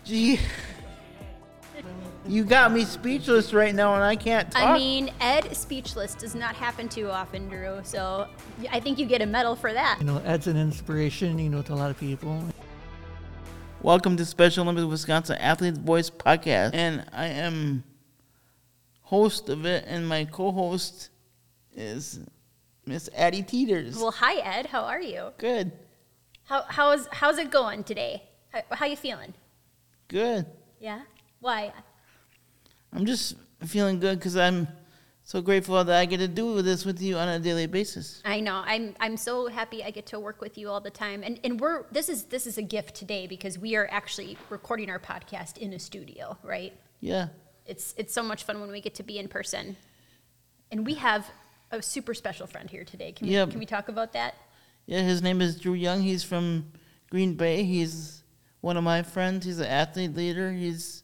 Gee, you got me speechless right now, and I can't talk. I mean, Ed speechless does not happen too often, Drew. So I think you get a medal for that. You know, Ed's an inspiration, to a lot of people. Welcome to Special Olympics Wisconsin Athlete's Voice Podcast, and I am host of it, and my co-host is Miss Addie Teeters. Well, hi, Ed. How are you? Good. How's it going today? How you feeling? Good. Yeah? Why? I'm just feeling good because I'm so grateful that I get to do this with you on a daily basis. I know. I'm so happy I get to work with you all the time. And this is a gift today because we are actually recording our podcast in a studio, right? Yeah. It's so much fun when we get to be in person. And we have a super special friend here today. Can we talk about that? Yeah, his name is Drew Young. He's from Green Bay. He's one of my friends. He's an athlete leader. He's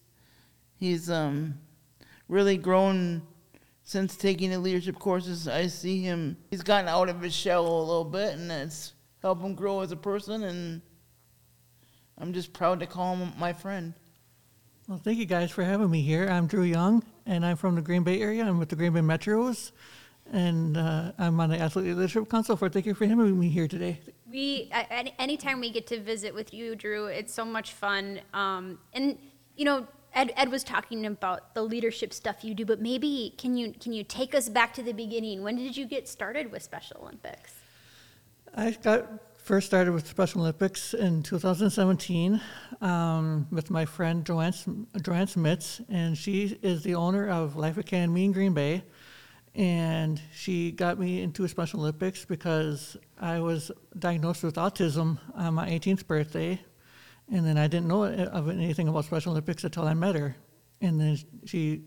really grown since taking the leadership courses. I see him. He's gotten out of his shell a little bit, and it's helped him grow as a person. And I'm just proud to call him my friend. Well, thank you guys for having me here. I'm Drew Young, and I'm from the Green Bay area. I'm with the Green Bay Metros, and I'm on the Athlete Leadership Council. Thank you for having me here today. Anytime we get to visit with you, Drew, it's so much fun. And Ed was talking about the leadership stuff you do, but maybe can you take us back to the beginning? When did you get started with Special Olympics? I first started with Special Olympics in 2017 with my friend Joanne Smits, and she is the owner of Life Academy in Green Bay. And she got me into Special Olympics because I was diagnosed with autism on my 18th birthday. And then I didn't know of anything about Special Olympics until I met her. And then she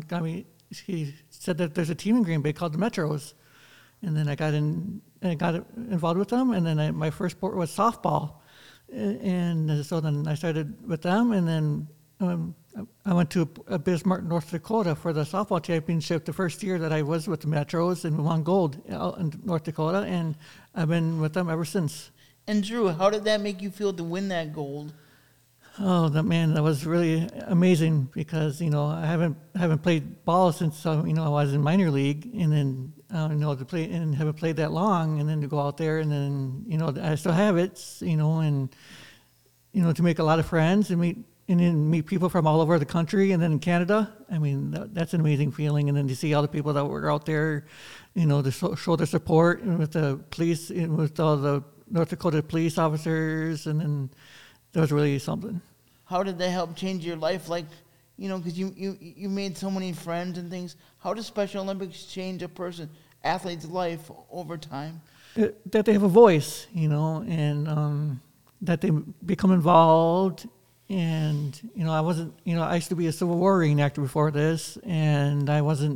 she said that there's a team in Green Bay called the Metros. And then I got involved with them. And then my first sport was softball. And so then I started with them. And then I went to Bismarck, North Dakota for the softball championship the first year that I was with the Metros, and we won gold out in North Dakota. And I've been with them ever since. And Drew, how did that make you feel to win that gold? Oh, that was really amazing because I haven't played ball since I was in minor league, and then to play and haven't played that long, and then to go out there and then I still have it, and to make a lot of friends and meet people from all over the country, and then in Canada. I mean, that's an amazing feeling, and then to see all the people that were out there, to show their support and with the police, and with all the North Dakota police officers, and then that was really something. How did that help change your life? Like, because you made so many friends and things. How does Special Olympics change a athlete's life over time? That they have a voice, and that they become involved. And, I used to be a Civil War reenactor before this, and I wasn't,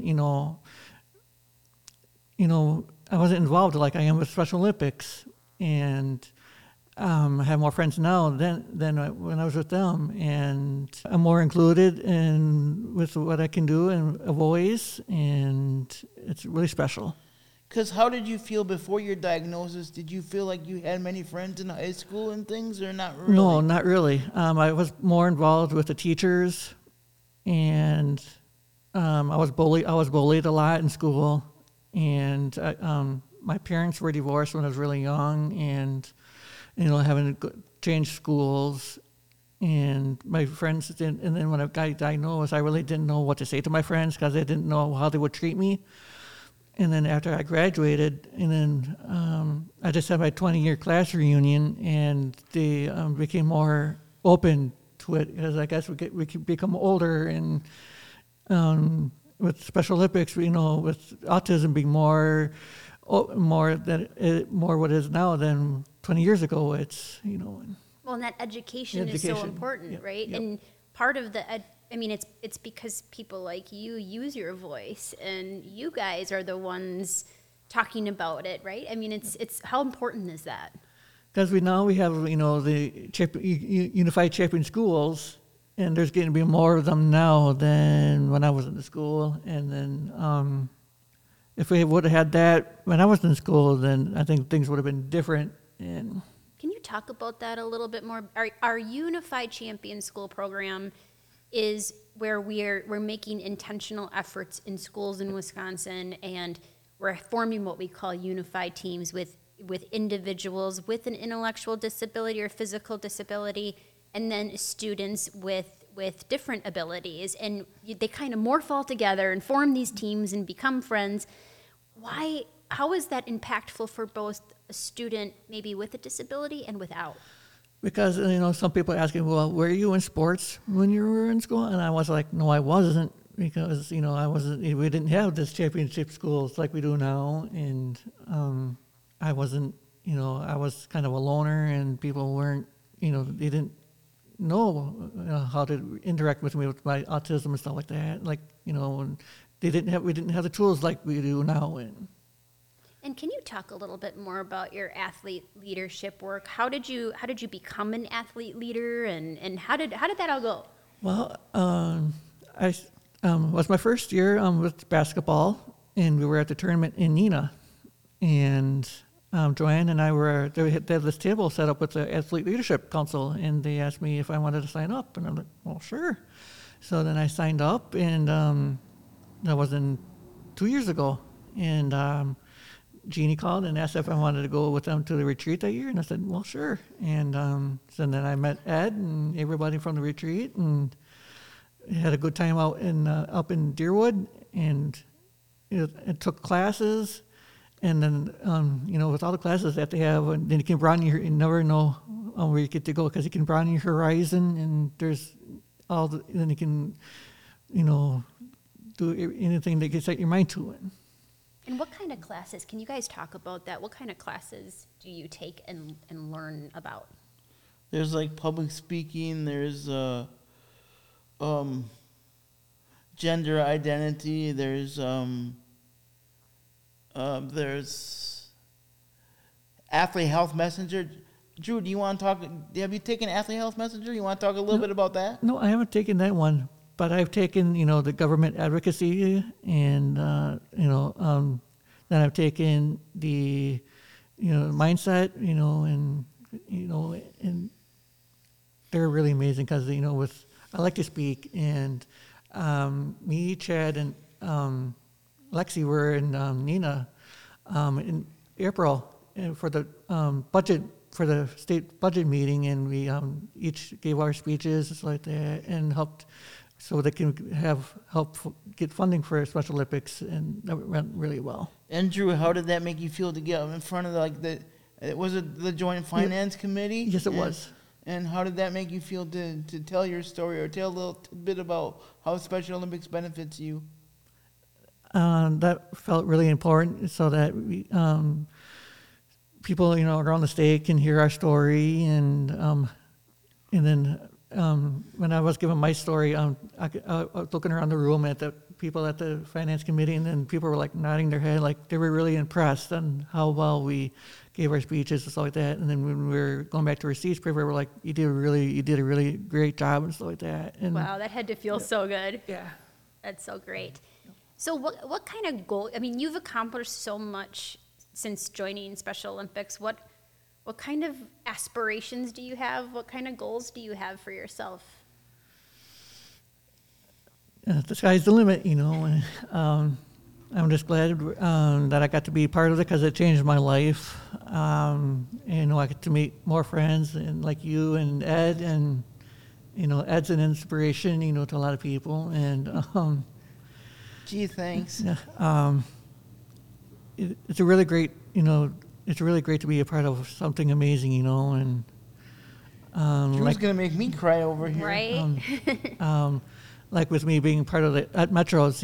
I wasn't involved like I am with Special Olympics. And I have more friends now than when I was with them, and I'm more included with what I can do and a voice, and it's really special. Because how did you feel before your diagnosis? Did you feel like you had many friends in high school and things, or not really? No, not really. I was more involved with the teachers, and I was bullied a lot in school, and my parents were divorced when I was really young, and having to change schools, and my friends didn't. And then when I got diagnosed, I really didn't know what to say to my friends because I didn't know how they would treat me. And then after I graduated, and then I just had my 20-year class reunion, and they became more open to it because I guess we become older, and with Special Olympics, with autism being more what it is now than 20 years ago. It's Well, and that education is so important, right? Yep. And part of it's because people like you use your voice, and you guys are the ones talking about it, right? I mean, it's how important is that? Because we have the Unified Champion Schools, and there's going to be more of them now than when I was in the school. And then if we would have had that when I was in school, then I think things would have been different. And can you talk about that a little bit more? Our Unified Champion School program is where we're making intentional efforts in schools in Wisconsin, and we're forming what we call unified teams with individuals with an intellectual disability or physical disability, and then students with different abilities, and they kind of morph all together and form these teams and become friends. How is that impactful for both a student maybe with a disability and without? Because, some people are asking, well, were you in sports when you were in school? And I was like, no, I wasn't, because, I wasn't, we didn't have this championship schools like we do now. And I wasn't, I was kind of a loner, and people weren't, they didn't know how to interact with me with my autism and stuff like that. Like, and we didn't have the tools like we do now. And can you talk a little bit more about your athlete leadership work? How did you become an athlete leader, and how did that all go? Well, I was my first year with basketball, and we were at the tournament in Neenah, and Joanne and I they had this table set up with the Athlete Leadership Council, and they asked me if I wanted to sign up, and I'm like, well, sure. So then I signed up, and that was 2 years ago, and Jeannie called and asked if I wanted to go with them to the retreat that year, and I said, well, sure. And so then I met Ed and everybody from the retreat, and had a good time out up in Deerwood, and it took classes, and then with all the classes that they have, and then you can broaden you never know where you get to go, because you can broaden your horizon, and there's then you can do anything that gets set your mind to it. And what kind of classes, can you guys talk about that? What kind of classes do you take and learn about? There's like public speaking, there's gender identity, there's Athlete Health Messenger. Drew, do you want to talk, have you taken Athlete Health Messenger? You want to talk a little bit about that? No, I haven't taken that one. But I've taken, the government advocacy, and then I've taken the, mindset, and they're really amazing, because I like to speak, and me, Chad, and Lexi were in Neenah in April for the budget. For the state budget meeting, and we each gave our speeches and stuff like that, and helped so they can help get funding for Special Olympics, and that went really well. And Drew, how did that make you feel to get in front of was it the Joint Finance Committee? Yes, it was. And how did that make you feel to tell your story, or tell a little bit about how Special Olympics benefits you? That felt really important, so that we, people, around the state can hear our story, and then when I was giving my story, I was looking around the room at the people at the finance committee, and then people were like nodding their head, like they were really impressed on how well we gave our speeches and stuff like that. And then when we were going back to receipts, people were like, "You did a really great job," and stuff like that. And wow, that had to feel so good. Yeah, that's so great. So what kind of goal? I mean, you've accomplished so much since joining Special Olympics. What kind of aspirations do you have? What kind of goals do you have for yourself? The sky's the limit, I'm just glad that I got to be part of it, because it changed my life. I get to meet more friends, and like you and Ed, and Ed's an inspiration, to a lot of people. And gee, thanks. It's a really great, it's really great to be a part of something amazing, and Drew's gonna make me cry over here, right? Like with me being part of at Metros,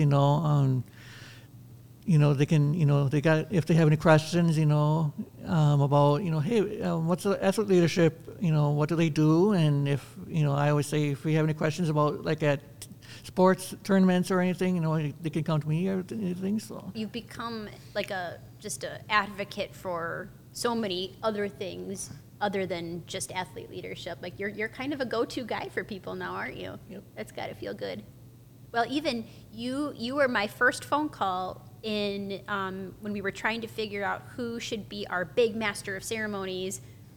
they can, they got, if they have any questions, about, hey, what's the athlete leadership, what do they do? And if, I always say, if we have any questions about, like at sports tournaments or anything, they can come to me or anything. So you've become like just an advocate for so many other things other than just athlete leadership. Like you're kind of a go-to guy for people now, aren't you? Yep. That's got to feel good. Well, even you were my first phone call in when we were trying to figure out who should be our big master of ceremonies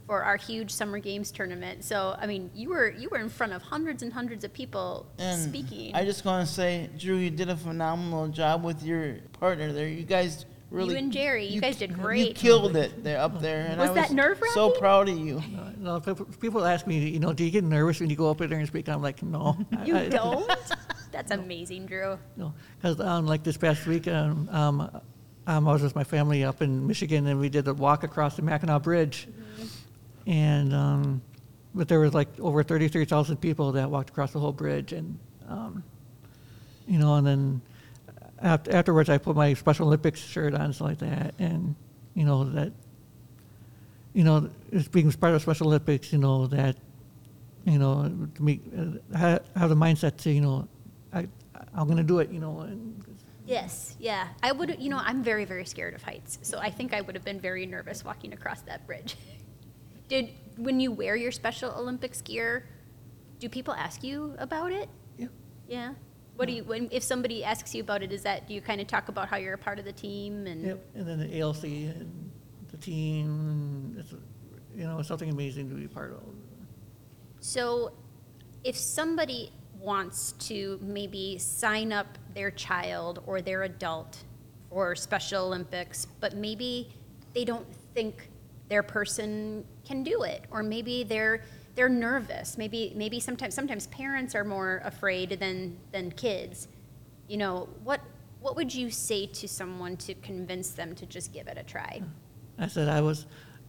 for our huge Summer Games tournament. So, I mean, you were in front of hundreds and hundreds of people And speaking. I just want to say, Drew, you did a phenomenal job with your partner there. You guys really. You and Jerry, you guys did great. You killed it there up there, and Was I that nerve-wracking? so proud of you. No, people ask me, you know, do you get nervous when you go up there and speak? I'm like, no. You don't? That's amazing, Drew. No, because like this past week, I was with my family up in Michigan, and we did a walk across the Mackinac Bridge. And but there was like over 33,000 people that walked across the whole bridge, and you know, and then afterwards I put my Special Olympics shirt on and stuff like that, and you know that, you know, it's being part of Special Olympics, you know that, you know, to me, have the mindset to, you know, I'm going to do it, you know. And Yes, yeah. I would, you know, I'm very, very scared of heights, so I think I would have been very nervous walking across that bridge. When you wear your Special Olympics gear, do people ask you about it? yeah. Yeah. What do you, if somebody asks you about it, do you kind of talk about how you're a part of the team? And Yep, and then the ALC and the team, it's, you know, it's something amazing to be part of. So if somebody wants to maybe sign up their child or their adult for Special Olympics, but maybe they don't think their person can do it, or maybe they're nervous. Maybe sometimes parents are more afraid than kids. You know, what would you say to someone to convince them to just give it a try? I said I was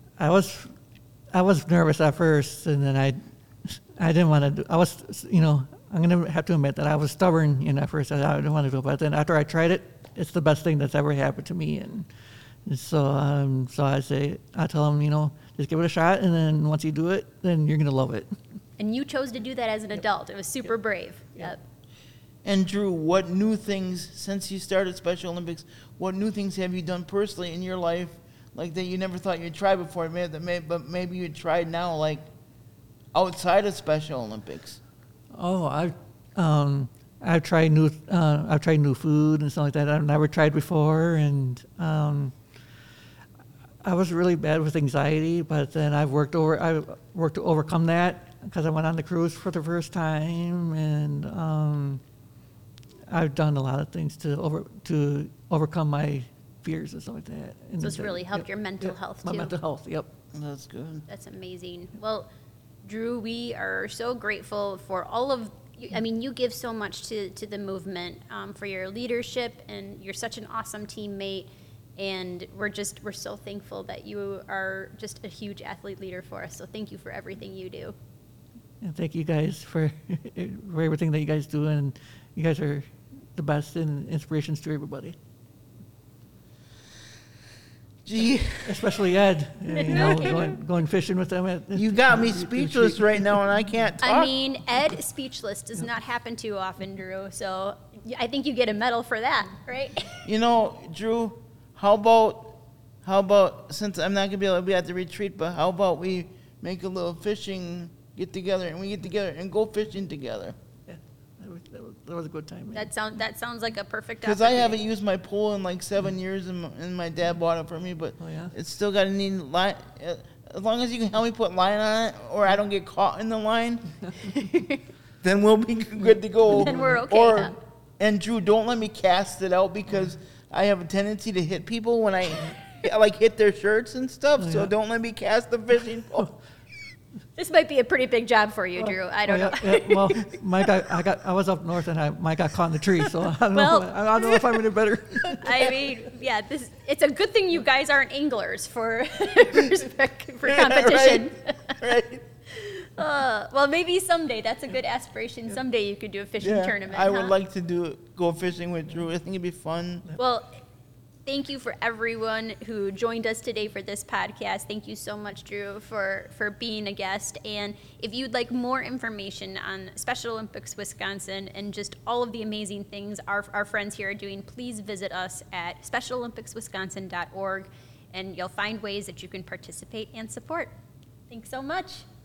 nervous at first, and then I didn't want to do. I was, you know, I'm gonna have to admit that I was stubborn, you know, at first. I didn't want to do it, but then after I tried it, it's the best thing that's ever happened to me, and so I tell them, you know, just give it a shot, and then once you do it, then you're gonna love it. And you chose to do that as an adult. It was super brave. Yep. And Drew, what new things, since you started Special Olympics, what new things have you done personally in your life, like that you never thought you'd try before, but maybe you'd tried now, like outside of Special Olympics? Oh, I've tried new food and stuff like that I've never tried before, and I was really bad with anxiety, but then I worked to overcome that because I went on the cruise for the first time, and I've done a lot of things to overcome my fears and stuff like that. And So it's really helped your mental health too. My mental health, yep. That's good. That's amazing. Well, Drew, we are so grateful for all of, I mean, you give so much to the movement, for your leadership, and you're such an awesome teammate, and we're so thankful that you are just a huge athlete leader for us. So thank you for everything you do. And thank you guys for everything that you guys do, and you guys are the best and inspirations to everybody. Gee, Especially Ed, you know, going fishing with them. you got me speechless right now, and I can't talk. I mean, Ed speechless does not happen too often, Drew. So I think you get a medal for that, right? You know, Drew, how about since I'm not gonna be able to be at the retreat, but how about we make a little fishing get together, and we get together and go fishing together? Yeah, that was a good time. Man. That sounds like a perfect. Because I haven't used my pole in like 7 years, and my dad bought it for me, but Oh, yeah? it's still got to need line. As long as you can help me put line on it, or I don't get caught in the line, then we'll be good to go. Then we're okay, huh? And Drew, don't let me cast it out, because I have a tendency to hit people when I like hit their shirts and stuff. Oh, So yeah? don't let me cast the fishing pole. This might be a pretty big job for you, Drew. I don't know. Yeah, well, I was up north, and mine got caught in the tree, so I don't Well- know if I'm any better. I mean, yeah, it's a good thing you guys aren't anglers for competition. Right. Well, maybe someday. That's a good aspiration. Someday you could do a fishing tournament. I would huh? like to go fishing with Drew. I think it'd be fun. Well, thank you for everyone who joined us today for this podcast. Thank you so much, Drew, for being a guest. And if you'd like more information on Special Olympics Wisconsin and just all of the amazing things our friends here are doing, please visit us at specialolympicswisconsin.org, and you'll find ways that you can participate and support. Thanks so much.